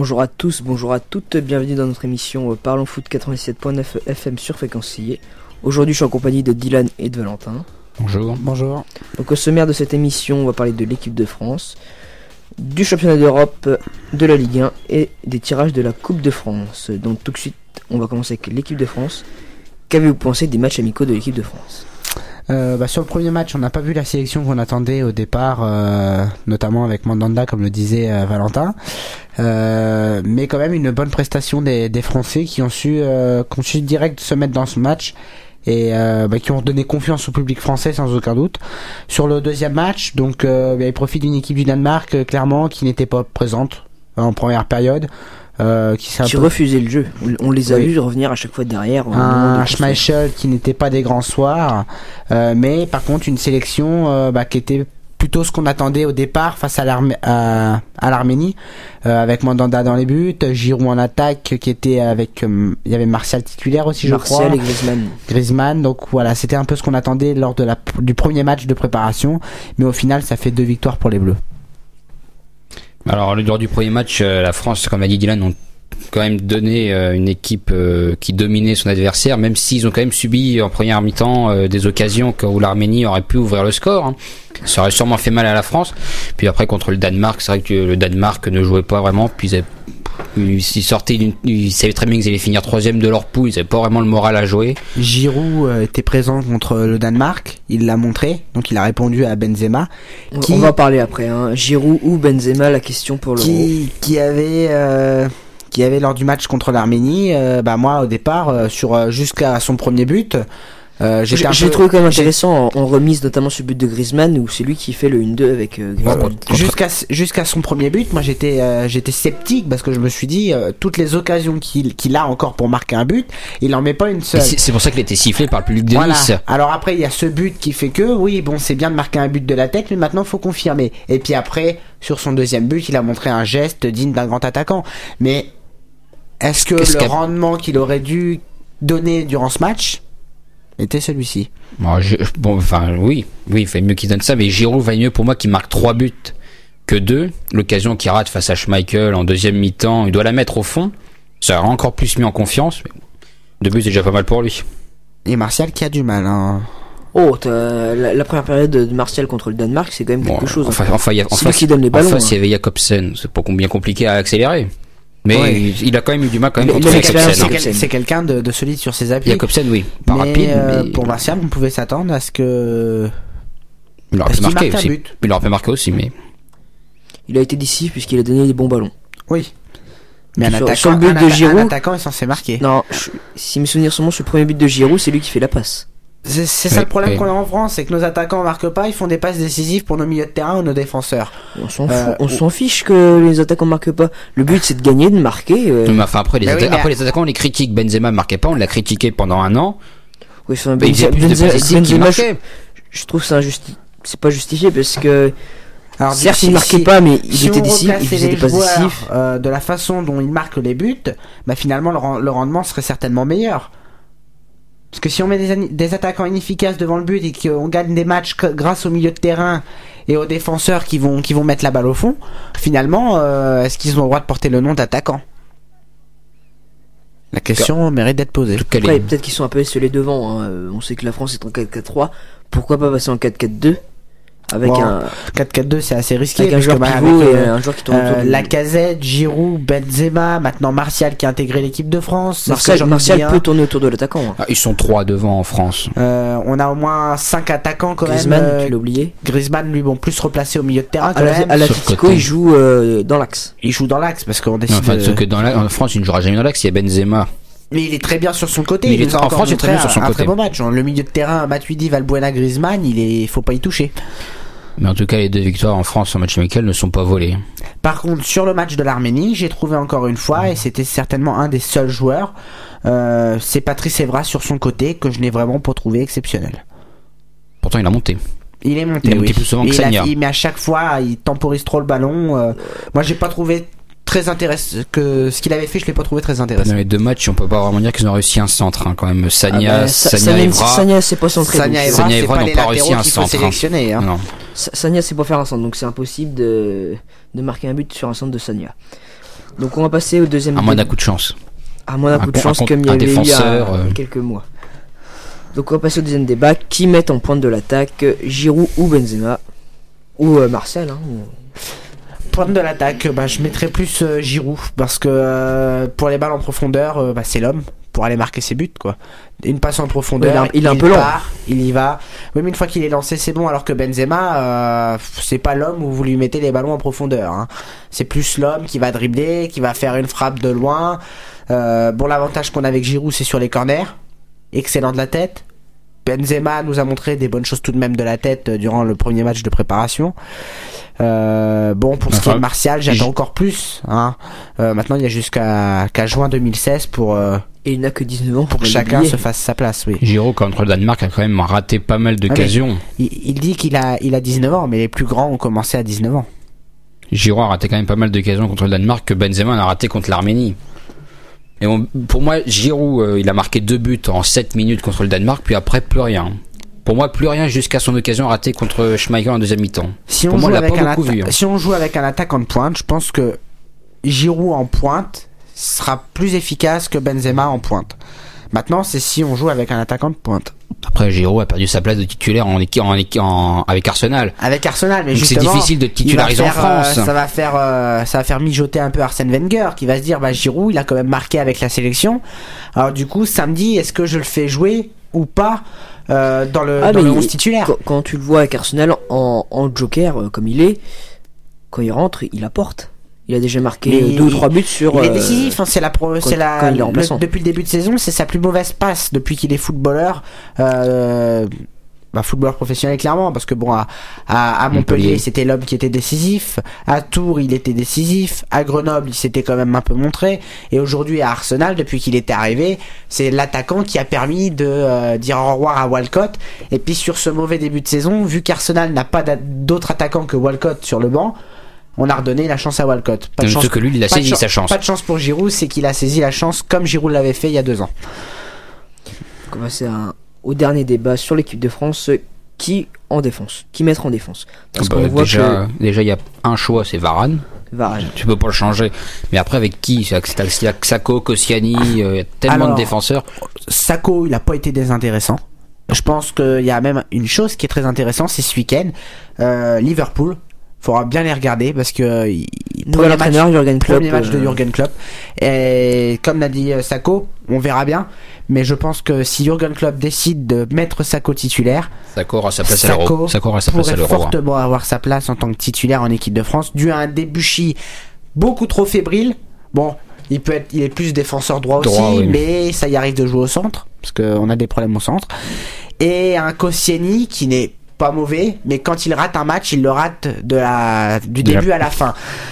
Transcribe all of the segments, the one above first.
Bonjour à tous, bonjour à toutes, bienvenue dans notre émission Parlons Foot 97.9 FM sur Fréquencier. Aujourd'hui je suis en compagnie de Dylan et de Valentin. Bonjour. Bonjour. Donc au sommaire de cette émission, on va parler de l'équipe de France, du championnat d'Europe, de la Ligue 1 et des tirages de la Coupe de France. Donc tout de suite, on va commencer avec l'équipe de France. Qu'avez-vous pensé des matchs amicaux de l'équipe de France ? Sur le premier match, on n'a pas vu la sélection qu'on attendait au départ, notamment avec Mandanda, comme le disait Valentin. Mais quand même une bonne prestation des Français qui ont su direct se mettre dans ce match et qui ont donné confiance au public français sans aucun doute. Sur le deuxième match, donc il profite d'une équipe du Danemark clairement qui n'était pas présente en première période. Qui refusait le jeu. On les a vus revenir à chaque fois derrière. Un Schmeichel qui n'était pas des grands soirs, mais par contre une sélection qui était plutôt ce qu'on attendait au départ face à l'Arménie, avec Mandanda dans les buts, Giroud en attaque qui était avec il y avait Martial titulaire aussi, je crois. Martial et Griezmann. Donc voilà, c'était un peu ce qu'on attendait lors du premier match de préparation, mais au final ça fait 2 victoires pour les Bleus. Alors lors du premier match, la France, comme a dit Dylan, ont quand même donné une équipe qui dominait son adversaire, même s'ils ont quand même subi en première mi-temps des occasions où l'Arménie aurait pu ouvrir le score. Hein. Ça aurait sûrement fait mal à la France. Puis après contre le Danemark, c'est vrai que le Danemark ne jouait pas vraiment. Puis ils savaient très bien qu'ils allaient finir 3e de leur poule. Ils n'avaient pas vraiment le moral à jouer. Giroud était présent contre le Danemark. Il l'a montré. Donc il a répondu à Benzema. On va en parler après. Hein. Giroud ou Benzema, la question pour l'Euro. Qui avait lors du match contre l'Arménie, moi au départ jusqu'à son premier but, j'ai trouvé quand même intéressant en remise, notamment sur le but de Griezmann où c'est lui qui fait le 1-2 avec Griezmann. Jusqu'à son premier but, moi j'étais sceptique parce que je me suis dit toutes les occasions qu'il a encore pour marquer un but, il en met pas une seule. C'est pour ça qu'il a été sifflé par le public de Nice. Alors après il y a ce but qui fait que c'est bien de marquer un but de la tête, mais maintenant faut confirmer. Et puis après sur son deuxième but, il a montré un geste digne d'un grand attaquant. Mais est-ce que le rendement qu'il aurait dû donner durant ce match était celui-ci? Oui, il fait mieux qu'il donne ça, mais Giroud va mieux pour moi qu'il marque 3 buts que 2. L'occasion qu'il rate face à Schmeichel en deuxième mi-temps, il doit la mettre au fond. Ça aurait encore plus mis en confiance. Mais 2 buts, c'est déjà pas mal pour lui. Et Martial qui a du mal. Hein. La première période de Martial contre le Danemark, c'est quand même quelque chose. C'est lui qui donne les ballons. En face, il y avait Jakobsen. C'est pas bien compliqué à accélérer. Mais il a quand même eu du mal contre Jakobsen. C'est quelqu'un de solide sur ses appuis. Jakobsen, oui, pas rapide. Mais... Pour Martial, on pouvait s'attendre à ce que il aurait pu marquer aussi. Il aurait pu marquer aussi, mais il a été décisif puisqu'il a donné des bons ballons. Oui. Mais sur le but de Giroud, un attaquant est censé marquer. Non, si mes souvenirs sont bons, sur le premier but de Giroud, c'est lui qui fait la passe. C'est ça le problème qu'on a en France, c'est que nos attaquants marquent pas, ils font des passes décisives pour nos milieux de terrain ou nos défenseurs. On s'en fiche que les attaquants marquent pas. Le but c'est de gagner, de marquer. Après les attaquants on les critique. Benzema marquait pas, on l'a critiqué pendant un an. Oui, Benzema, je trouve ça c'est pas justifié parce que certes il marquait pas, mais il était décisif, il faisait des passes décisives. De la façon dont il marque les buts, finalement le rendement serait certainement meilleur. Parce que si on met des attaquants inefficaces devant le but et qu'on gagne des matchs grâce au milieu de terrain et aux défenseurs qui vont mettre la balle au fond, finalement, est-ce qu'ils ont le droit de porter le nom d'attaquant ? La question mérite d'être posée. Après, peut-être qu'ils sont un peu esselés devant. Hein. On sait que la France est en 4-4-3. Pourquoi pas passer en 4-4-2 ? Avec un 4-4-2, c'est assez risqué. Avec un joueur pivot et un joueur qui tourne autour de Lacazette, Giroud, Benzema, maintenant Martial qui a intégré l'équipe de France. Martial peut tourner autour de l'attaquant. Hein. Ils sont 3 devant en France. On a au moins 5 attaquants quand Griezmann, même. tu l'as oublié. Griezmann, lui, plus replacé au milieu de terrain. À l'Atlético, il joue dans l'axe. Il joue dans l'axe parce qu'on décide. En France, il ne jouera jamais dans l'axe. Il y a Benzema. Mais il est très bien sur son côté. En France, il est très bien sur son côté. Un très beau match. Le milieu de terrain, Matuidi, Valbuena, Griezmann, faut pas y toucher. Mais en tout cas, les 2 victoires en France en match amical ne sont pas volées. Par contre, sur le match de l'Arménie, j'ai trouvé encore une fois, et c'était certainement un des seuls joueurs, c'est Patrice Evra sur son côté que je n'ai vraiment pas trouvé exceptionnel. Pourtant, il a monté. Il est monté plus souvent que Sagna. Mais à chaque fois, il temporise trop le ballon. Moi, j'ai pas trouvé très intéressant que ce qu'il avait fait, je l'ai pas trouvé très intéressant. Dans les 2 matchs, on peut pas vraiment dire qu'ils ont réussi un centre quand même. Sagna c'est pas centré. Sagna et Evra n'ont pas réussi un centre. Non. Sagna c'est pas faire un centre, donc c'est impossible de marquer un but sur un centre de Sagna. Donc on va passer au deuxième. À moins d'un coup de chance. À moins d'un coup de chance, comme il y avait eu il y a quelques mois. Donc on va passer au deuxième débat. Qui met en pointe de l'attaque, Giroud ou Benzema? Ou Martial, hein, Pointe de l'attaque, je mettrais plus Giroud, parce que pour les balles en profondeur, c'est l'homme pour aller marquer ses buts, quoi. Une passe en profondeur, il est un peu lent. Il y va. Oui, mais une fois qu'il est lancé, c'est bon. Alors que Benzema, c'est pas l'homme où vous lui mettez les ballons en profondeur, hein. C'est plus l'homme qui va dribbler, qui va faire une frappe de loin. L'avantage qu'on a avec Giroud, c'est sur les corners. Excellent de la tête. Benzema nous a montré des bonnes choses tout de même de la tête durant le premier match de préparation. Pour ce qui est de Martial, j'attends encore plus, hein. Maintenant, il y a jusqu'à juin 2016 pour et il n'a que 19 ans pour que chacun se fasse sa place, oui. Giroud contre le Danemark a quand même raté pas mal d'occasions. Il dit qu'il a 19 ans, mais les plus grands ont commencé à 19 ans. Giroud a raté quand même pas mal d'occasions contre le Danemark que Benzema en a raté contre l'Arménie. Et pour moi, Giroud, il a marqué 2 buts en 7 minutes contre le Danemark, puis après plus rien. Pour moi, plus rien jusqu'à son occasion ratée contre Schmeichel en deuxième mi-temps. Si on joue avec un attaquant de pointe, je pense que Giroud en pointe sera plus efficace que Benzema en pointe. Maintenant, c'est si on joue avec un attaquant de pointe. Après, Giroud a perdu sa place de titulaire avec Arsenal. Avec Arsenal, mais donc justement, c'est difficile de titulariser en France. Ça va faire mijoter un peu Arsène Wenger, qui va se dire, Giroud, il a quand même marqué avec la sélection. Alors du coup, samedi, est-ce que je le fais jouer ou pas dans le 11 titulaire? Quand tu le vois avec Arsenal en joker comme il est, quand il rentre, il apporte. Il a déjà marqué 2 ou 3 buts sur. Il est décisif, hein, depuis le début de saison, c'est sa plus mauvaise passe depuis qu'il est footballeur. Footballeur professionnel clairement, parce que à Montpellier c'était l'homme qui était décisif, à Tours il était décisif, à Grenoble il s'était quand même un peu montré, et aujourd'hui à Arsenal, depuis qu'il était arrivé, c'est l'attaquant qui a permis de dire au revoir à Walcott. Et puis sur ce mauvais début de saison, vu qu'Arsenal n'a pas d'autre attaquant que Walcott sur le banc, on a redonné la chance à Walcott. Pas de chance que lui, il a saisi sa chance. Pas de chance pour Giroud, c'est qu'il a saisi la chance comme Giroud l'avait fait il y a 2 ans. On va passer au dernier débat sur l'équipe de France. Qui mettre en défense? Parce qu'on voit déjà il y a un choix, c'est Varane. Tu peux pas le changer. Mais après, avec qui? Il y a Sakho, Koscielny, il y a tellement de défenseurs. Sakho, il a pas été désintéressant. Je pense qu'il y a même une chose qui est très intéressante, c'est ce week-end. Liverpool. Faudra bien les regarder parce que premier match de Jürgen Klopp, et comme l'a dit Sakho, on verra bien, mais je pense que si Jürgen Klopp décide de mettre Sakho titulaire, Sakho aura sa place à l'Euro. Pourrait fortement avoir sa place en tant que titulaire en équipe de France, dû à un Debuchy beaucoup trop fébrile. Il est plus défenseur droit aussi, oui. Mais ça y arrive de jouer au centre parce qu'on a des problèmes au centre, et un Koscielny qui n'est pas mauvais, mais quand il rate un match, il le rate du début à la fin.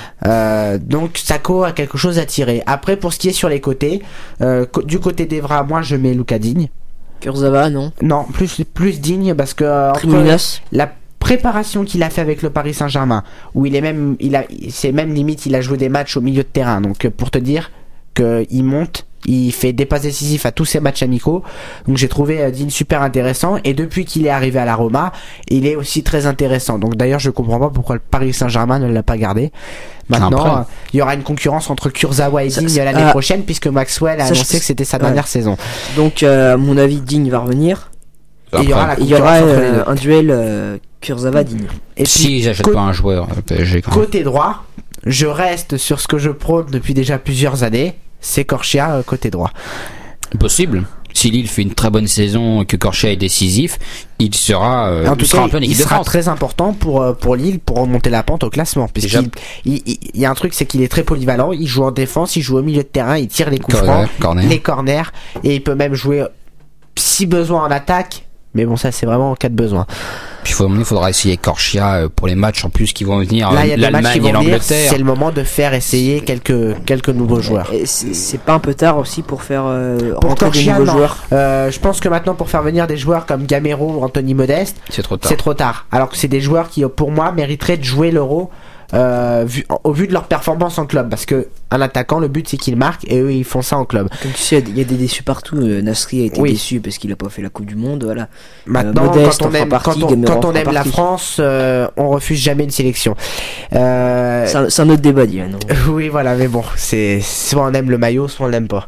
Donc Sakho a quelque chose à tirer. Après, pour ce qui est sur les côtés, du côté d'Evra, moi je mets Lucas Digne. Kurzawa, non, plus Digne, parce que la préparation qu'il a fait avec le Paris Saint-Germain, où c'est même limite, il a joué des matchs au milieu de terrain. Donc pour te dire qu'il monte, il fait des passes décisives à tous ses matchs amicaux. Donc j'ai trouvé Digne super intéressant, et depuis qu'il est arrivé à la Roma, il est aussi très intéressant. Donc d'ailleurs je comprends pas pourquoi le Paris Saint-Germain ne l'a pas gardé. Maintenant il y aura une concurrence entre Kurzawa et Digne l'année prochaine, puisque Maxwell a annoncé que c'était sa dernière saison. Donc à mon avis Digne va revenir. Et il y aura un duel Kurzawa-Digne. Et si j'achète pas un joueur PSG quand même. Côté droit, je reste sur ce que je prône depuis déjà plusieurs années, c'est Corchia côté droit. Possible. Si Lille fait une très bonne saison et que Corchia est décisif, il sera un peu en équipe de France. Il sera très important pour Lille pour remonter la pente au classement. Puisqu'il y a un truc, c'est qu'il est très polyvalent. Il joue en défense, il joue au milieu de terrain, il tire les coups francs, les corners, et il peut même jouer si besoin en attaque. Mais ça c'est vraiment en cas de besoin. Puis il faudra essayer Corchia pour les matchs en plus qui vont venir, l'Allemagne et l'Angleterre. C'est le moment de faire essayer quelques nouveaux joueurs. Et c'est pas un peu tard aussi pour faire rentrer Corchia, des nouveaux joueurs? Je pense que maintenant, pour faire venir des joueurs comme Gamero ou Anthony Modeste, c'est trop tard. C'est trop tard. Alors que c'est des joueurs qui, pour moi, mériteraient de jouer l'Euro au vu de leur performance en club, parce que un attaquant, le but c'est qu'il marque, et eux ils font ça en club. Comme tu sais, il y a des déçus partout. Nasri a été déçu parce qu'il a pas fait la Coupe du Monde, voilà. Maintenant, Modeste, quand on aime la France, on refuse jamais une sélection. C'est un autre débat, Dylan. Oui, voilà, mais bon, c'est soit on aime le maillot, soit on l'aime pas.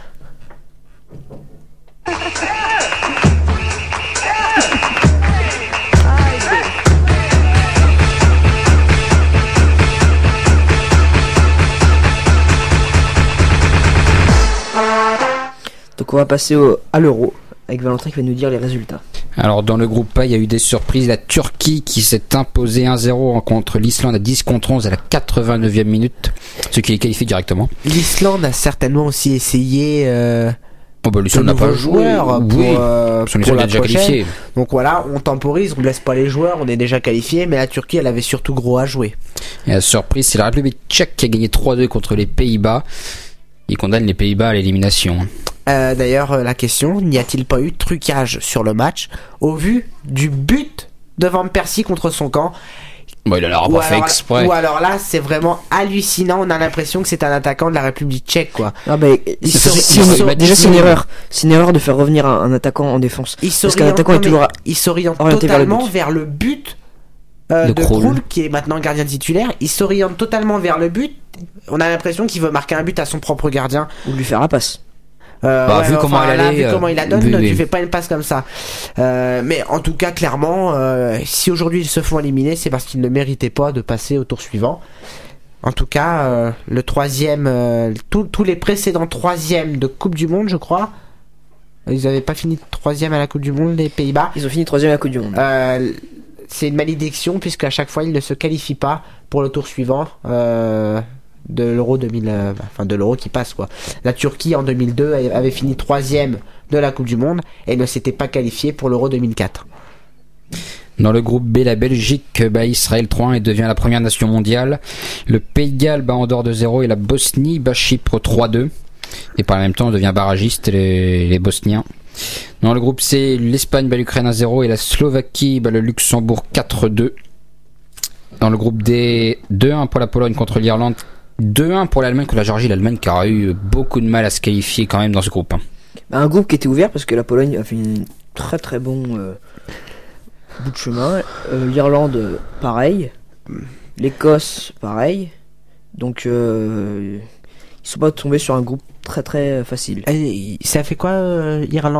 Donc on va passer à l'Euro avec Valentin qui va nous dire les résultats. Alors dans le groupe A, il y a eu des surprises. La Turquie qui s'est imposée 1-0 contre l'Islande à 10-11 à la 89e minute, ce qui les qualifie directement. L'Islande a certainement aussi essayé l'Islande n'a pas joué. Pour la déjà qualifié. Donc voilà, on temporise, on ne laisse pas les joueurs, on est déjà qualifié, mais la Turquie elle avait surtout gros à jouer. Et la surprise, c'est la République tchèque qui a gagné 3-2 contre les Pays-Bas. Il condamne les Pays-Bas à l'élimination. D'ailleurs, la question, n'y a-t-il pas eu trucage sur le match au vu du but de Van Persie contre son camp? Bon, il a pas fait exprès. Ou alors là, c'est vraiment hallucinant. On a l'impression que c'est un attaquant de la République tchèque, quoi. Ah déjà c'est une erreur. C'est une erreur de faire revenir un attaquant en défense. Parce qu'un attaquant est toujours il s'oriente totalement vers le but de Krul, qui est maintenant gardien titulaire. Il s'oriente totalement vers le but. On a l'impression qu'il veut marquer un but à son propre gardien ou lui faire la passe. Vu comment il la donne, tu fais pas une passe comme ça. Mais en tout cas, clairement, si aujourd'hui ils se font éliminer, c'est parce qu'ils ne méritaient pas de passer au tour suivant. En tout cas, le troisième, tous les précédents troisièmes de Coupe du Monde, je crois, ils avaient pas fini troisième à la Coupe du Monde, les Pays-Bas. Ils ont fini troisième à la Coupe du Monde. C'est une malédiction puisque à chaque fois ils ne se qualifient pas pour le tour suivant. De l'Euro 2000, de l'Euro qui passe, quoi. La Turquie en 2002 avait fini troisième de la Coupe du Monde et ne s'était pas qualifiée pour l'Euro 2004. Dans le groupe B, la Belgique bat Israël 3-1 et devient la première nation mondiale. Le Pays de Galles bat Andorre 2-0 et la Bosnie bat Chypre 3-2. Et par le même temps, on devient barragiste, les Bosniens. Dans le groupe C, l'Espagne bat l'Ukraine 1-0 et la Slovaquie bat le Luxembourg 4-2. Dans le groupe D, 2-1 pour la Pologne contre l'Irlande. 2-1 pour l'Allemagne contre la Géorgie. L'Allemagne qui aura eu beaucoup de mal à se qualifier quand même dans ce groupe. Un groupe qui était ouvert parce que la Pologne a fait une très très bon bout de chemin. L'Irlande, pareil. L'Écosse, pareil. Donc ils sont pas tombés sur un groupe très très facile. Et ça fait quoi Irlande-Pologne ?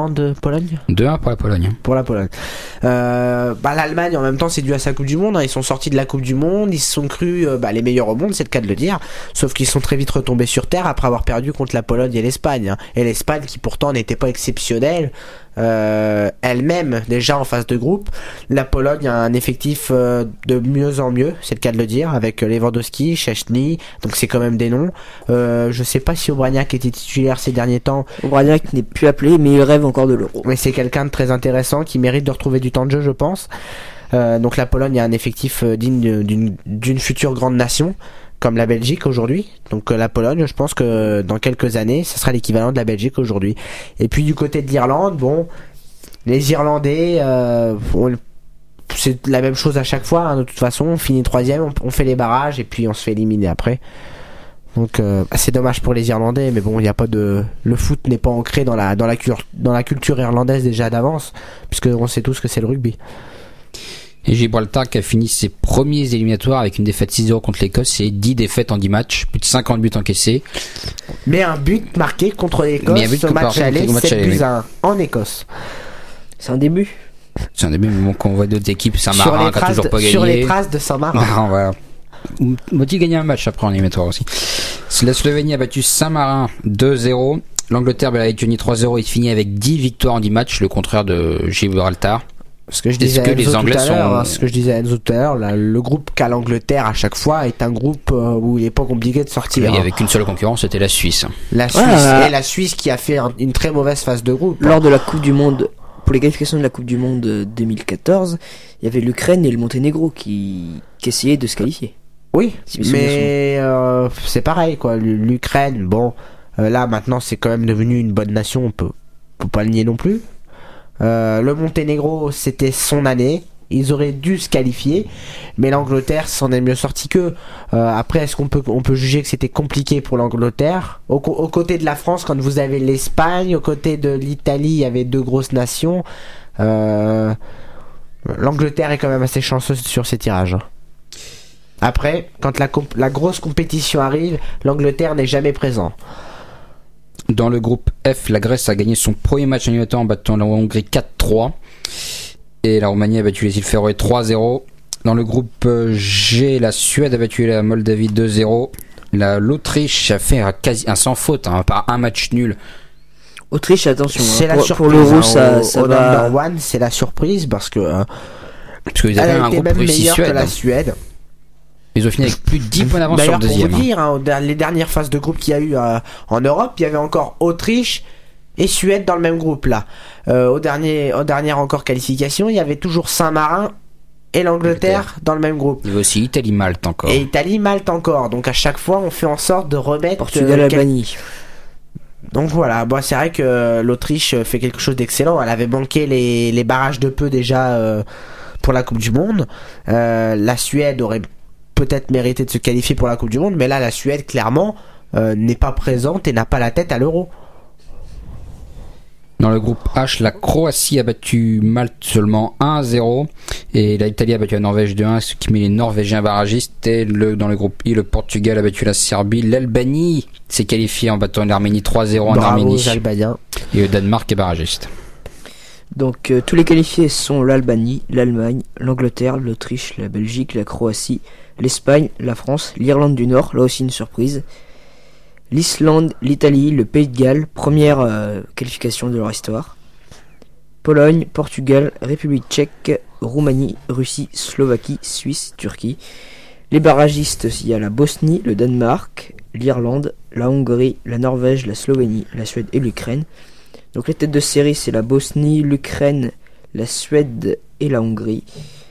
2-1 pour la Pologne. Pour la Pologne. L'Allemagne en même temps c'est dû à sa Coupe du Monde, hein. Ils sont sortis de la Coupe du Monde, ils se sont crus les meilleurs au monde, c'est le cas de le dire, sauf qu'ils sont très vite retombés sur terre après avoir perdu contre la Pologne et l'Espagne, hein. Et l'Espagne qui pourtant n'était pas exceptionnelle elle-même déjà en phase de groupe. La Pologne a un effectif de mieux en mieux, c'est le cas de le dire, avec Lewandowski, Szczęsny, donc c'est quand même des noms. Je sais pas si Obraniak était titulaire ces derniers temps. Obraniak n'est plus appelé, mais il rêve encore de l'Euro. Mais c'est quelqu'un de très intéressant qui mérite de retrouver du temps de jeu, je pense. Donc la Pologne a un effectif digne d'une future grande nation comme la Belgique aujourd'hui. Donc la Pologne, je pense que dans quelques années, ça sera l'équivalent de la Belgique aujourd'hui. Et puis du côté de l'Irlande, bon, les Irlandais, c'est la même chose à chaque fois, hein, de toute façon, on finit troisième, on fait les barrages et puis on se fait éliminer après. Donc c'est dommage pour les Irlandais, mais bon, il y a pas de, le foot n'est pas ancré dans la culture irlandaise déjà d'avance, puisque on sait tous que c'est le rugby. Et Gibraltar qui a fini ses premiers éliminatoires avec une défaite 6-0 contre l'Écosse et 10 défaites en 10 matchs, plus de 50 buts encaissés. Mais un but marqué contre l'Écosse au match aller, 7-1 en Écosse. C'est un début. C'est un début, mais bon, quand on voit d'autres équipes, Saint-Marin qui a toujours pas gagné. Sur les traces de Saint-Marin. Voilà. Moti gagné un match après en éliminatoire aussi. La Slovénie a battu Saint-Marin 2-0. L'Angleterre bat la Lettonie 3-0 et finit avec 10 victoires en 10 matchs, le contraire de Gibraltar. Ce que je disais à Enzo tout à l'heure, le groupe qu'a l'Angleterre à chaque fois est un groupe où il n'est pas compliqué de sortir. Il n'y avait qu'une seule concurrence, c'était la Suisse. La Suisse qui a fait une très mauvaise phase de groupe. Lors de la Coupe du Monde, pour les qualifications de la Coupe du Monde 2014, il y avait l'Ukraine et le Monténégro qui essayaient de se qualifier. Oui, mais c'est pareil quoi. L'Ukraine, bon, là maintenant c'est quand même devenu une bonne nation, on peut pas le nier non plus. Le Monténégro, c'était son année. ils auraient dû se qualifier, mais l'Angleterre s'en est mieux sorti qu'eux. Après, est-ce qu'on peut juger que c'était compliqué pour l'Angleterre aux côtés de la France, quand vous avez l'Espagne, aux côtés de l'Italie, il y avait 2 grosses nations. L'Angleterre est quand même assez chanceuse sur ces tirages. Après, quand la grosse compétition arrive, l'Angleterre n'est jamais présent. Dans le groupe F, la Grèce a gagné son premier match en éliminatoire en battant la Hongrie 4-3. Et la Roumanie a battu les îles Féroé 3-0. Dans le groupe G, la Suède a battu la Moldavie 2-0. L'Autriche a fait un sans faute, par un match nul. Autriche, attention, c'est la surprise, pour l'Euro, ça au va. Number one, c'est la surprise parce que Qu'ils avaient elle un a été groupe même meilleure que Russie-Suède. la Suède. Ils ont fini avec plus de 10 points d'avance sur D'ailleurs, le deuxième. pour vous dire, les dernières phases de groupe qu'il y a eu en Europe, il y avait encore Autriche et Suède dans le même groupe là. Aux dernières encore qualifications, il y avait toujours Saint-Marin et l'Angleterre dans le même groupe. Il y avait aussi Italie-Malte encore. Et Italie-Malte encore. Donc à chaque fois, on fait en sorte de remettre Portugal-Albanie. Donc voilà, c'est vrai que l'Autriche fait quelque chose d'excellent. Elle avait manqué les barrages de peu déjà pour la Coupe du Monde. La Suède aurait peut-être mérité de se qualifier pour la Coupe du Monde, mais là la Suède clairement n'est pas présente et n'a pas la tête à l'Euro. Dans le groupe H, la Croatie a battu Malte seulement 1-0 et l'Italie a battu la Norvège 2-1, ce qui met les Norvégiens barragistes. Et dans le groupe I, le Portugal a battu la Serbie. L'Albanie s'est qualifiée en battant l'Arménie 3-0 en Arménie. Bravo aux Albaniens. Et le Danemark est barragiste. Donc tous les qualifiés sont l'Albanie, l'Allemagne, l'Angleterre, l'Autriche, la Belgique, la Croatie, l'Espagne, la France, l'Irlande du Nord, là aussi une surprise, l'Islande, l'Italie, le Pays de Galles, première qualification de leur histoire, Pologne, Portugal, République tchèque, Roumanie, Russie, Slovaquie, Suisse, Turquie. Les barragistes, il y a la Bosnie, le Danemark, l'Irlande, la Hongrie, la Norvège, la Slovénie, la Suède et l'Ukraine. Donc les têtes de série, c'est la Bosnie, l'Ukraine, la Suède et la Hongrie.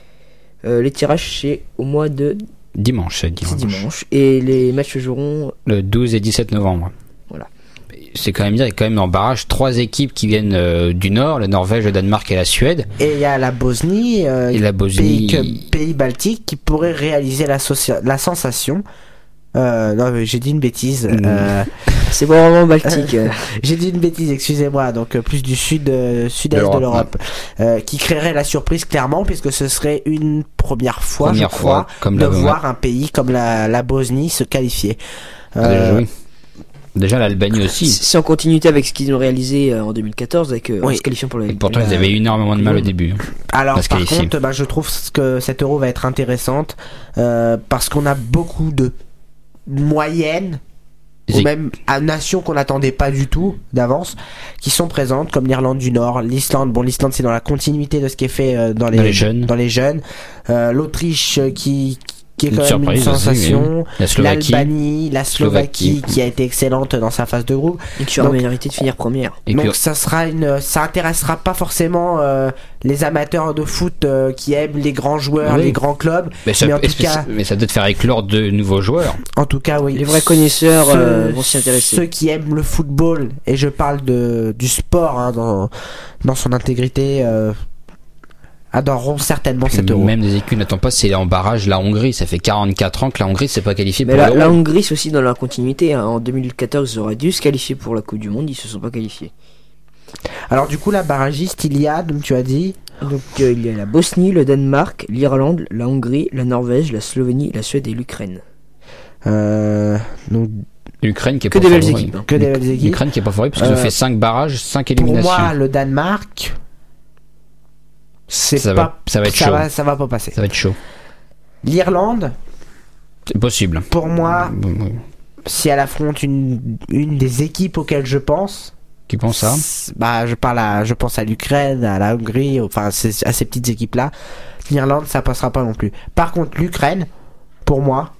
Les tirages, c'est au mois de Dimanche. C'est dimanche. Et les matchs se joueront le 12 et 17 novembre. Voilà. C'est quand même dire, il y a quand même en barrage 3 équipes qui viennent du Nord, la Norvège, le Danemark et la Suède. Et il y a la Bosnie, et la Bosnie... pays baltique qui pourrait réaliser la sensation. Non, j'ai dit une bêtise. C'est pas vraiment baltique. J'ai dit une bêtise, excusez-moi. Donc plus du sud-est de l'Europe, qui créerait la surprise clairement, puisque ce serait une première fois, je crois, de voir un pays comme la Bosnie se qualifier. Oui. Déjà l'Albanie aussi. C'est en continuité avec ce qu'ils ont réalisé en 2014 avec en se qualifiant pour la. Et pourtant ils avaient énormément de mal au début. Alors par contre, je trouve que cette Euro va être intéressante parce qu'on a beaucoup de moyennes ou même à nations qu'on n'attendait pas du tout d'avance qui sont présentes, comme l'Irlande du Nord, l'Islande. Bon, l'Islande c'est dans la continuité de ce qui est fait dans les jeunes. L'Autriche qui est quand même une sensation. Oui. L'Albanie, la Slovaquie qui a été excellente dans sa phase de groupe et qui aura mérité de finir première. Donc ça intéressera pas forcément les amateurs de foot qui aiment les grands joueurs, les grands clubs. Mais ça doit te faire éclore de nouveaux joueurs. En tout cas, oui. Les vrais connaisseurs vont s'y intéresser. Ceux qui aiment le football, et je parle du sport dans son intégrité, adoreront certainement cette Euro. Même des équipes n'attendent pas, c'est en barrage la Hongrie. Ça fait 44 ans que la Hongrie s'est pas qualifiée pour l'Euro. La Hongrie, c'est aussi dans la continuité. En 2014, ils auraient dû se qualifier pour la Coupe du Monde. Ils se sont pas qualifiés. Alors du coup, la barragiste, il y a, comme tu as dit... Donc il y a la Bosnie, le Danemark, l'Irlande, la Hongrie, la Norvège, la Slovénie, la Suède et l'Ukraine. Donc... L'Ukraine qui est que pas des belles équipes. Que des belles équipes. L'Ukraine qui est pas favorable parce qu'ils ont fait 5 barrages, 5 éliminations. Pour moi, le Danemark... Ça va être chaud. Ça va pas passer. Ça va être chaud. L'Irlande, c'est possible. Pour moi, si elle affronte une des équipes auxquelles je pense. Qui pense ça ? Je pense à l'Ukraine, à la Hongrie, enfin à ces petites équipes-là. L'Irlande, ça passera pas non plus. Par contre, l'Ukraine, pour moi,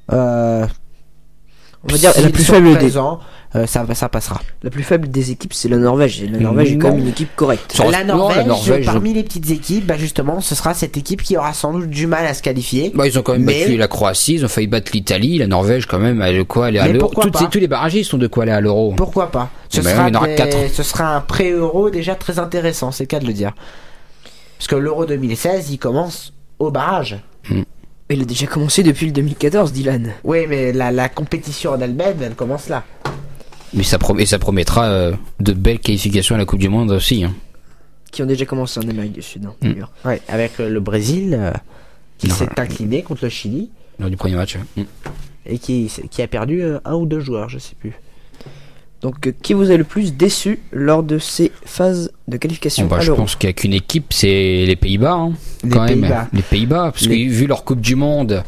on va dire la plus faible ça passera. La plus faible des équipes, c'est la Norvège. Et la Norvège est quand même une équipe correcte. La Norvège, parmi les petites équipes, justement, ce sera cette équipe qui aura sans doute du mal à se qualifier. Ils ont quand même battu la Croatie, ils ont failli battre l'Italie. La Norvège, quand même, a de quoi aller à l'Euro. Tous les barragistes ont de quoi aller à l'Euro. Pourquoi pas ? Ce sera un pré-Euro déjà très intéressant, c'est le cas de le dire. Parce que l'Euro 2016, il commence au barrage. Il a déjà commencé depuis le 2014, Dylan. Oui, mais la compétition en elle-même, elle commence là. Mais ça promettra de belles qualifications à la Coupe du Monde aussi. Hein. Qui ont déjà commencé en Amérique du Sud, d'ailleurs. Ouais, avec le Brésil qui s'est incliné contre le Chili. Lors du premier match. Et qui a perdu 1 ou 2 joueurs, je sais plus. Donc, qui vous a le plus déçu lors de ces phases de qualification à Je l'Euro? pense qu'il n'y a qu'une équipe, c'est les Pays-Bas. Hein, les Pays-Bas, parce que vu leur Coupe du Monde,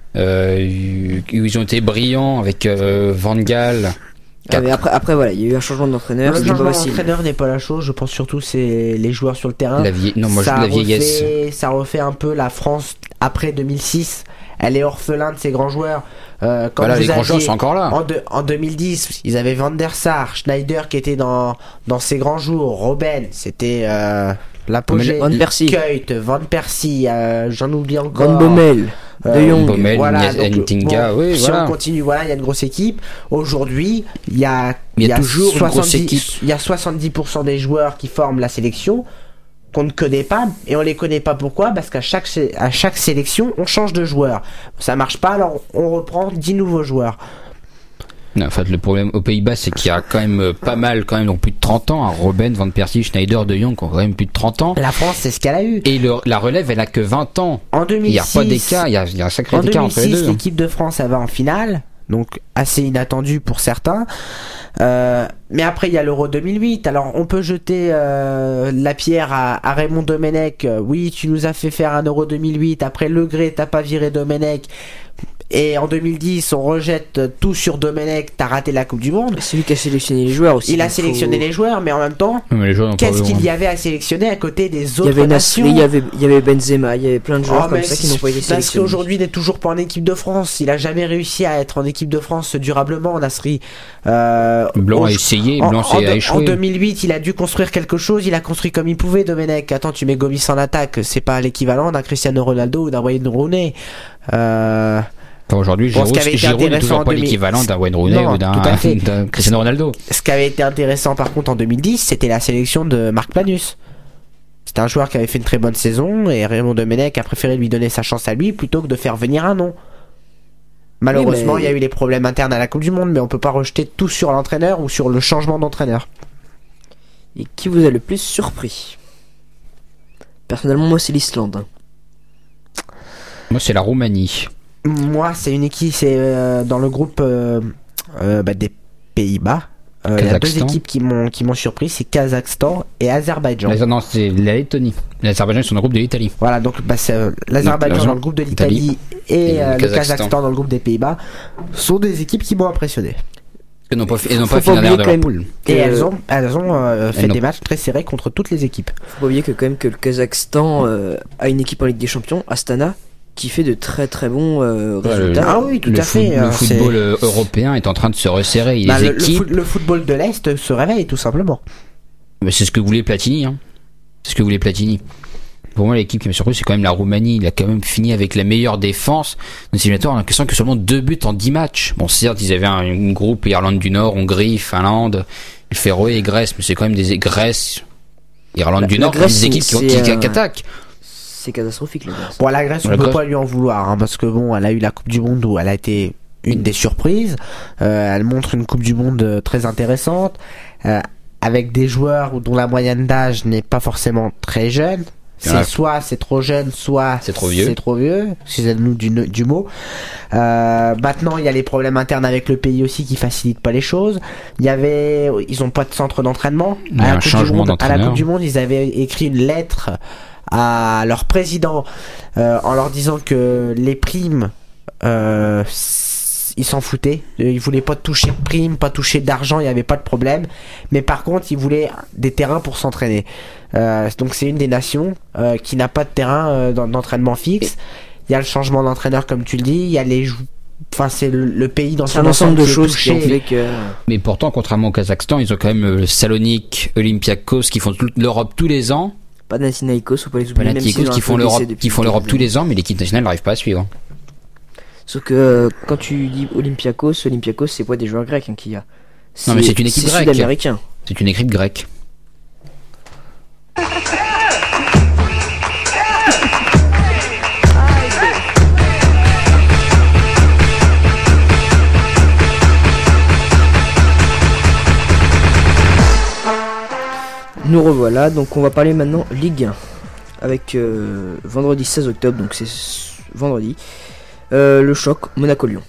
ils ont été brillants avec Van Gaal. Mais après, voilà, il y a eu un changement d'entraîneur. Le changement d'entraîneur n'est pas la chose, je pense surtout c'est les joueurs sur le terrain. La vieillesse. Ça refait un peu la France après 2006. Elle est orphelin de ses grands joueurs. Les grands joueurs sont encore là. En 2010, ils avaient Van der Sar, Schneider qui était dans ses grands jours, Robben, c'était l'apogée. Van Persie. Kuyt, Van Persie, j'en oublie encore. Van Bommel. De Jong. Voilà, Ntinga, oui, si voilà. on continue, voilà, il y a une grosse équipe. Aujourd'hui, il y a toujours une grosse équipe. Il y a 70% des joueurs qui forment la sélection qu'on ne connaît pas, et on les connaît pas pourquoi, parce qu'à chaque sélection on change de joueur, ça marche pas, alors on reprend 10 nouveaux joueurs. Non, en fait, le problème aux Pays-Bas, c'est qu'il y a quand même pas mal, donc plus de 30 ans, hein, Robben, Van Persie, Schneider, De Jong, qui ont quand même plus de 30 ans. La France, c'est ce qu'elle a eu. Et la relève, elle a que 20 ans. En 2006, il n'y a pas d'écart, il y a un sacré écart entre les deux. En 2006, l'équipe de France, elle va en finale, donc assez inattendu pour certains. Mais après il y a l'Euro 2008, alors on peut jeter la pierre à Raymond Domenech. Oui, tu nous as fait faire un Euro 2008, après Le Gret, t'as pas viré Domenech, et en 2010 on rejette tout sur Domenech, t'as raté la Coupe du Monde. C'est lui qui a sélectionné les joueurs aussi. Il a sélectionné les joueurs, mais en même temps, qu'est-ce qu'il y avait à sélectionner à côté des autres nations? Il y avait Benzema, il y avait plein de joueurs comme ça qui n'ont pas été sélectionnés. Parce qu'aujourd'hui il n'est toujours pas en équipe de France, il a jamais réussi à être en équipe de France durablement. Nasri Blanc a essayé, Blanc a échoué. En 2008 il a dû construire quelque chose, il a construit comme il pouvait. Domenech, attends, tu mets Gomis en attaque, c'est pas l'équivalent d'un Cristiano Ronaldo ou d'un Wayne Rooney. Aujourd'hui, Giroud n'est toujours pas l'équivalent d'un Wayne Rooney ou d'un Cristiano Ronaldo. Ce qui avait été intéressant par contre en 2010, c'était la sélection de Marc Planus. C'était un joueur qui avait fait une très bonne saison, et Raymond Domenech a préféré lui donner sa chance à lui plutôt que de faire venir un nom. Malheureusement, il y a eu les problèmes internes à la Coupe du Monde, mais on peut pas rejeter tout sur l'entraîneur ou sur le changement d'entraîneur. Et qui vous a le plus surpris? Personnellement, moi, c'est l'Islande. Moi, c'est la Roumanie. Moi, c'est une équipe, c'est dans le groupe des Pays-Bas. Il y a 2 équipes qui m'ont surpris, c'est Kazakhstan et Azerbaïdjan. Non, c'est la Lettonie. L'Azerbaïdjan sont dans le groupe de l'Italie. Voilà, donc c'est l'Azerbaïdjan dans le groupe de l'Italie et le Kazakhstan dans le groupe des Pays-Bas sont des équipes qui m'ont impressionné. Elles n'ont pas fini derrière de leur poule. Et elles ont fait des matchs très serrés contre toutes les équipes. Faut pas oublier que le Kazakhstan a une équipe en Ligue des Champions, Astana, qui fait de très très bons résultats. Ah oui, tout à fait. Le football européen est en train de se resserrer. Le football de l'Est se réveille tout simplement. Mais c'est ce que voulait Platini. Hein. C'est ce que voulait Platini. Pour moi, l'équipe qui m'a surpris, c'est quand même la Roumanie. Il a quand même fini avec la meilleure défense. Dans les éliminatoires, on a l'impression que seulement 2 buts en 10 matchs. Bon, certes, ils avaient un groupe, Irlande du Nord, Hongrie, Finlande, le Féroé et Grèce, mais c'est quand même Grèce, Irlande du Nord, des équipes qui attaquent. C'est catastrophique, la Grèce. Bon, la Grèce, on peut pas lui en vouloir, hein, parce que bon, elle a eu la Coupe du Monde où elle a été une des surprises. Elle montre une Coupe du Monde très intéressante, avec des joueurs dont la moyenne d'âge n'est pas forcément très jeune. Soit c'est trop jeune, soit c'est trop vieux. Excusez-nous du mot. Maintenant, il y a les problèmes internes avec le pays aussi qui facilitent pas les choses. Ils ont pas de centre d'entraînement. Il y a un changement d'entraîneur. À la Coupe du Monde, ils avaient écrit une lettre à leur président en leur disant que les primes ils s'en foutaient, ils voulaient pas toucher de primes, pas toucher d'argent, il n'y avait pas de problème, mais par contre ils voulaient des terrains pour s'entraîner. Donc c'est une des nations qui n'a pas de terrain d'entraînement fixe. Il y a le changement d'entraîneur comme tu le dis, il y a c'est le pays dans son ensemble de choses qui ont fait que... Mais pourtant, contrairement au Kazakhstan, ils ont quand même le Salonique, Olympiakos qui font l'Europe tous les ans. Panathinaikos, faut pas les oublier. Panathinaikos qui font l'Europe tous les ans, mais l'équipe nationale n'arrive pas à suivre. Sauf que quand tu dis Olympiakos c'est pas des joueurs grecs qu'il y a. Non, mais c'est une équipe grecque. Sud-américain. C'est une équipe grecque. Nous revoilà, donc on va parler maintenant Ligue 1 avec vendredi 16 octobre, donc c'est vendredi, le choc Monaco-Lyon.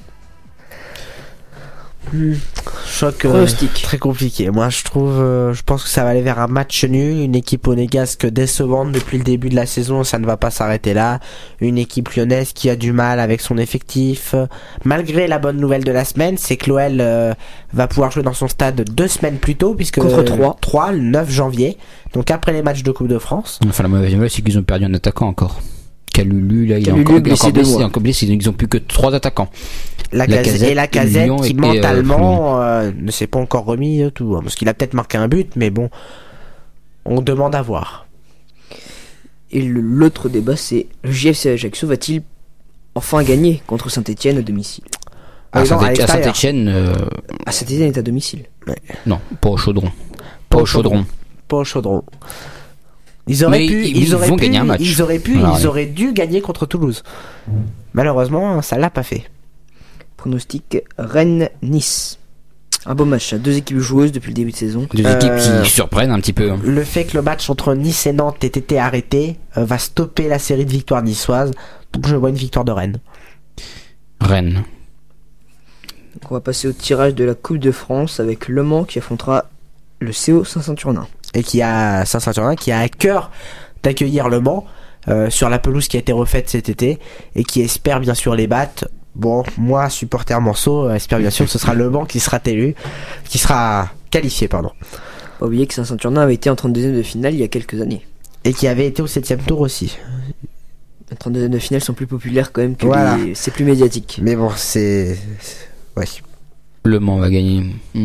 Choc Pronostic. très compliqué. Moi, je pense que ça va aller vers un match nul, une équipe monégasque décevante depuis le début de la saison, ça ne va pas s'arrêter là. Une équipe lyonnaise qui a du mal avec son effectif. Malgré la bonne nouvelle de la semaine, c'est que l'OL va pouvoir jouer dans son stade 2 semaines plus tôt, puisque contre 3 le 9 janvier. Donc après les matchs de Coupe de France. Enfin, la mauvaise nouvelle, c'est qu'ils ont perdu un attaquant encore. Calulu, là, il est encore blessé. Ils ont plus que 3 attaquants. La Lacazette qui mentalement ne s'est pas encore remis tout, parce qu'il a peut-être marqué un but, mais bon, on demande à voir. Et l'autre débat, c'est le JFC Ajaccio va-t-il enfin gagner contre Saint-Etienne à domicile? À Saint-Etienne est à domicile. Ouais. Non, pas au Chaudron. Pas au Chaudron. Ils auraient dû gagner contre Toulouse. Malheureusement, ça l'a pas fait. Pronostic Rennes-Nice. Un beau match, 2 équipes joueuses depuis le début de saison. 2 équipes qui surprennent un petit peu. Le fait que le match entre Nice et Nantes ait été arrêté va stopper la série de victoires niçoises. Donc je vois une victoire de Rennes. Rennes. Donc on va passer au tirage de la Coupe de France avec Le Mans qui affrontera le CO Saint-Saturnin. Et Saint-Saturnin qui a à cœur d'accueillir Le Mans sur la pelouse qui a été refaite cet été et qui espère bien sûr les battre. Bon, moi, supporter Manceau, espère bien sûr que ce sera Le Mans qui sera qualifié, pardon. Pas oublier que Saint-Saturnin avait été en 32e de finale il y a quelques années. Et qui avait été au 7e tour aussi. Les 32e de finale sont plus populaires quand même que c'est plus médiatique. Mais bon, ouais. Le Mans va gagner.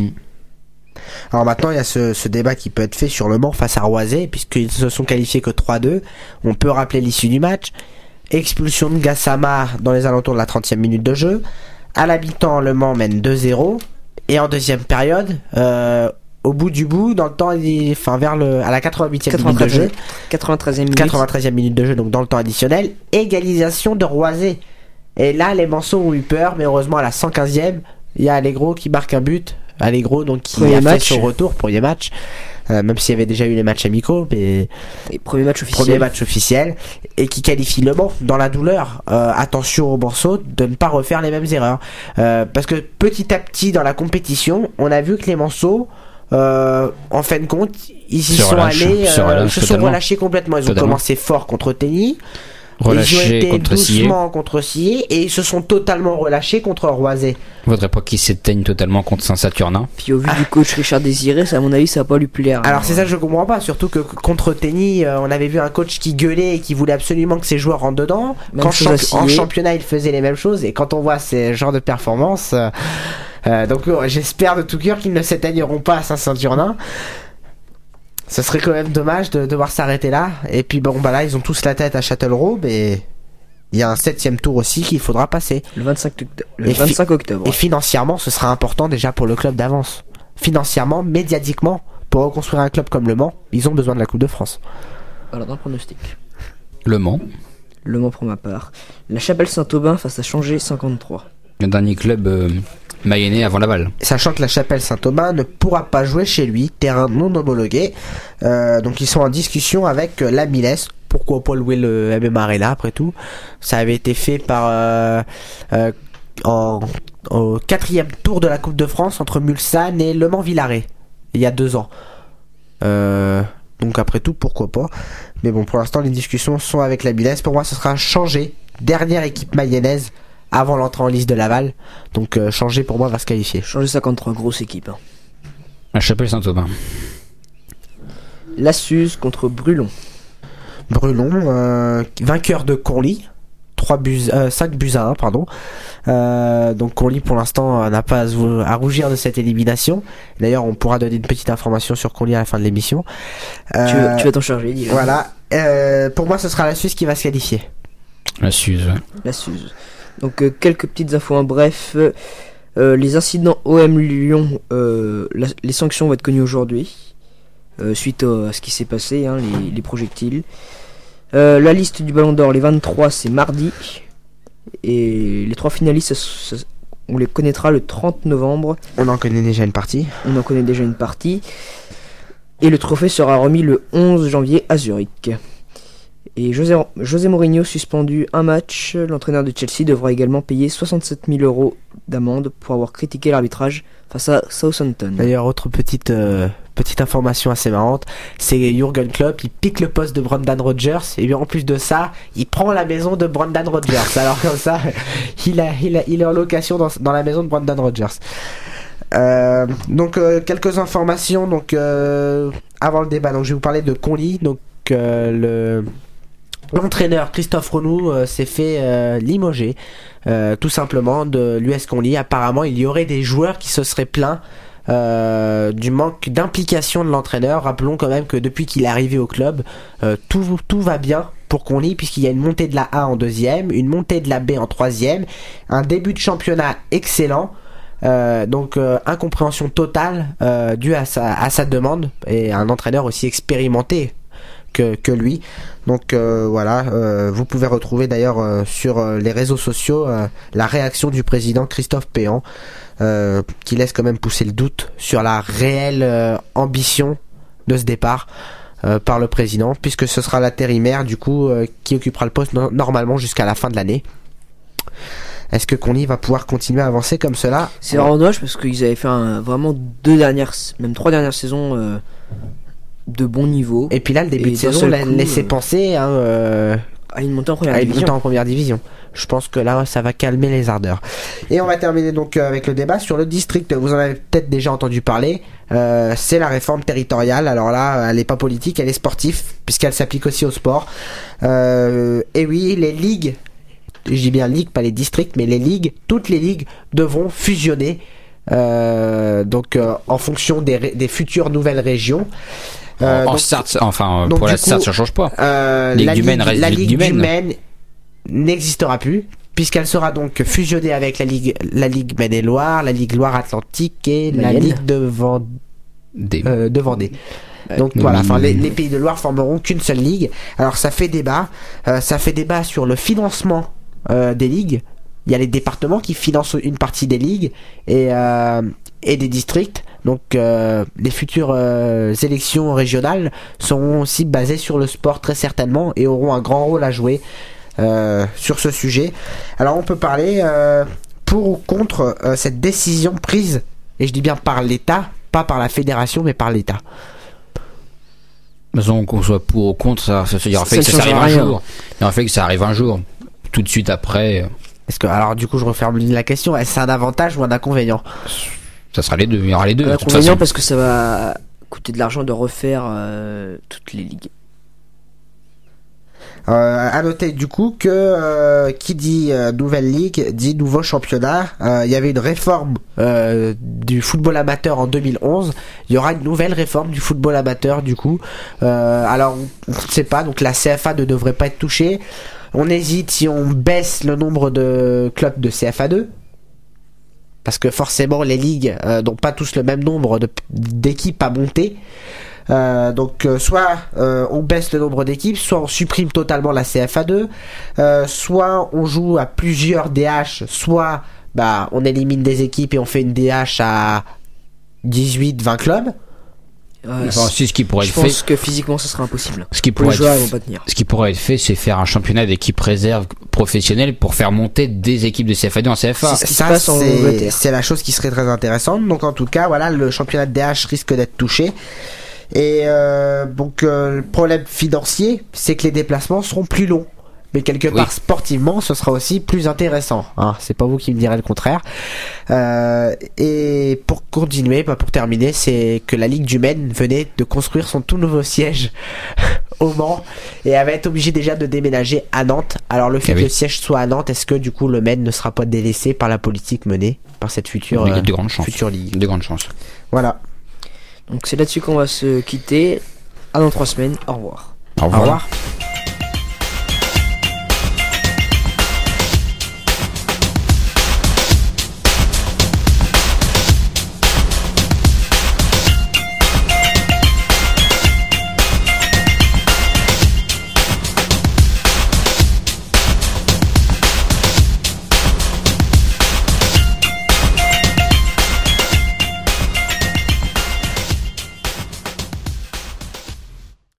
Alors maintenant, il y a ce débat qui peut être fait sur Le Mans face à Roisey, puisqu'ils se sont qualifiés que 3-2. On peut rappeler l'issue du match. Expulsion de Gassama dans les alentours de la 30e minute de jeu. À la mi-temps, Le Mans mène 2-0. Et en deuxième période, au bout du bout, dans le temps, à la 88e minute de jeu. 93e minute de jeu, donc dans le temps additionnel. Égalisation de Roisey. Et là, les Manceaux ont eu peur, mais heureusement, à la 115e, il y a Allegro qui marque un but. Allegro, donc, qui a fait son retour, premier match. Même s'il y avait déjà eu les matchs amicaux, mais premier match officiel et qui qualifie Le Mans dans la douleur. Attention aux Manceaux de ne pas refaire les mêmes erreurs, parce que petit à petit dans la compétition, on a vu que les Manceaux, en fin de compte, ils se sont relâchés complètement. Ils ont commencé fort contre Tenny. Ils ont été doucement contre Sillé et ils se sont totalement relâchés contre Roisey. Faudrait pas qu'ils s'éteignent totalement contre Saint-Saturnin. Puis au vu du coach Richard Désiré, à mon avis, ça va pas lui plaire. Alors c'est ça que je comprends pas, surtout que contre Tenny, on avait vu un coach qui gueulait et qui voulait absolument que ses joueurs rentrent dedans. En championnat, il faisait les mêmes choses et quand on voit ces genres de performances, donc j'espère de tout cœur qu'ils ne s'éteigneront pas à Saint-Saturnin. Ce serait quand même dommage de devoir s'arrêter là. Et puis bon, là, ils ont tous la tête à Châtellerault, mais il y a un 7e tour aussi qu'il faudra passer. Le 25 octobre. Et financièrement, ce sera important déjà pour le club d'avance. Financièrement, médiatiquement, pour reconstruire un club comme Le Mans, ils ont besoin de la Coupe de France. Alors, d'un pronostic. Le Mans pour ma part. La Chapelle Saint-Aubin face à Changé 53. Le dernier club mayennais avant Laval. Sachant que la Chapelle Saint-Aubin ne pourra pas jouer chez lui, terrain non homologué. Donc ils sont en discussion avec la Miles. Pourquoi pas louer le MM Arena après tout. Ça avait été fait par au 4e tour de la Coupe de France entre Mulsanne et Le Mans-Villaret il y a 2 ans. Donc après tout, pourquoi pas. Mais bon, pour l'instant les discussions sont avec la Miles. Pour moi ce sera Changé, dernière équipe mayonnaise avant l'entrée en liste de Laval. Donc Changé pour moi va se qualifier. Changé 53, grosse équipe. La Chapelle Saint-Aubin. La Suze contre Brulon. Vainqueur de Conly. 5 buts à 1, pardon. Donc Conly pour l'instant n'a pas à rougir de cette élimination. D'ailleurs on pourra donner une petite information sur Conly à la fin de l'émission. Tu vas t'en charger, dis-le. Voilà. Pour moi ce sera la Suisse qui va se qualifier. La Suze. La Suze. Donc quelques petites infos en bref. Les incidents OM Lyon, les sanctions vont être connues aujourd'hui suite à ce qui s'est passé, les projectiles. La liste du Ballon d'Or, les 23, c'est mardi. Et les 3 finalistes, on les connaîtra le 30 novembre. On en connaît déjà une partie. Et le trophée sera remis le 11 janvier à Zurich. Et José Mourinho suspendu un match. L'entraîneur de Chelsea devra également payer 67 000 € d'amende pour avoir critiqué l'arbitrage face à Southampton. D'ailleurs, autre petite information assez marrante, c'est Jürgen Klopp, il pique le poste de Brendan Rodgers, et bien en plus de ça, il prend la maison de Brendan Rodgers. Alors comme ça, il est en location dans la maison de Brendan Rodgers. Donc quelques informations avant le débat. Donc je vais vous parler de Conly. Donc l'entraîneur Christophe Renou s'est fait limoger tout simplement de l'US Conly. Apparemment il y aurait des joueurs qui se seraient plaints du manque d'implication de l'entraîneur. Rappelons quand même que depuis qu'il est arrivé au club, tout va bien pour Conly, puisqu'il y a une montée de la A en 2e, une montée de la B en 3e, un début de championnat excellent. Incompréhension totale due à sa demande, et un entraîneur aussi expérimenté que lui. Donc vous pouvez retrouver d'ailleurs sur les réseaux sociaux la réaction du président Christophe Péan, qui laisse quand même pousser le doute sur la réelle ambition de ce départ par le président, puisque ce sera l'intérimaire du coup qui occupera le poste normalement jusqu'à la fin de l'année. Est-ce que Conly va pouvoir continuer à avancer comme cela? C'est vraiment dommage parce qu'ils avaient fait vraiment 3 dernières saisons de bon niveau. Et puis là, le début de saison laissait penser à une montée en première division. Je pense que là, ça va calmer les ardeurs. Et on va terminer donc avec le débat sur le district. Vous en avez peut-être déjà entendu parler. C'est la réforme territoriale. Alors là, elle n'est pas politique, elle est sportive, puisqu'elle s'applique aussi au sport. Et oui, les ligues, je dis bien ligue, pas les districts, mais les ligues, toutes les ligues devront fusionner en fonction des futures nouvelles régions. Pour la Sarthe, ça change pas. La Ligue du Maine n'existera plus, puisqu'elle sera donc fusionnée avec la Ligue Maine-et-Loire, la Ligue Loire-Atlantique et la Ligue de Vendée. Donc voilà, les pays de Loire formeront qu'une seule ligue. Alors ça fait débat sur le financement des ligues. Il y a les départements qui financent une partie des ligues et des districts. Donc les futures élections régionales seront aussi basées sur le sport très certainement et auront un grand rôle à jouer sur ce sujet. Alors on peut parler pour ou contre cette décision prise, et je dis bien par l'État, pas par la fédération mais par l'État. De toute façon, qu'on soit pour ou contre, il y aura fait que ça arrive un jour. Il y aura fait que ça arrive un jour. Tout de suite après. Alors du coup je reformule la question, est-ce un avantage ou un inconvénient? Ça sera les deux, il y aura les deux. Un inconvénient parce que ça va coûter de l'argent de refaire toutes les ligues. À noter du coup que qui dit nouvelle ligue dit nouveau championnat. Il y avait une réforme du football amateur en 2011. Il y aura une nouvelle réforme du football amateur du coup. Alors on ne sait pas, donc la CFA ne devrait pas être touchée. On hésite si on baisse le nombre de clubs de CFA2. Parce que forcément les ligues n'ont pas tous le même nombre d'équipes à monter. Soit on baisse le nombre d'équipes, soit on supprime totalement la CFA2, soit on joue à plusieurs DH, soit on élimine des équipes et on fait une DH à 18-20 clubs. Ce qui pourrait être fait. Je pense que physiquement ça sera impossible. Ce qui pourrait être fait, c'est faire un championnat d'équipes réserves professionnelles pour faire monter des équipes de CFA2 en CFA. C'est la chose qui serait très intéressante. Donc en tout cas, voilà, le championnat de DH risque d'être touché. Et le problème financier, c'est que les déplacements seront plus longs. Mais quelque part sportivement, ce sera aussi plus intéressant. C'est pas vous qui me direz le contraire. Et pour continuer, pour terminer, c'est que la Ligue du Maine venait de construire son tout nouveau siège au Mans et elle va être obligée déjà de déménager à Nantes. Alors le fait que le siège soit à Nantes, est-ce que du coup le Maine ne sera pas délaissé par la politique menée par cette future ligue? De grandes chances. Voilà. Donc c'est là-dessus qu'on va se quitter. À dans 3 semaines. Au revoir. Au revoir.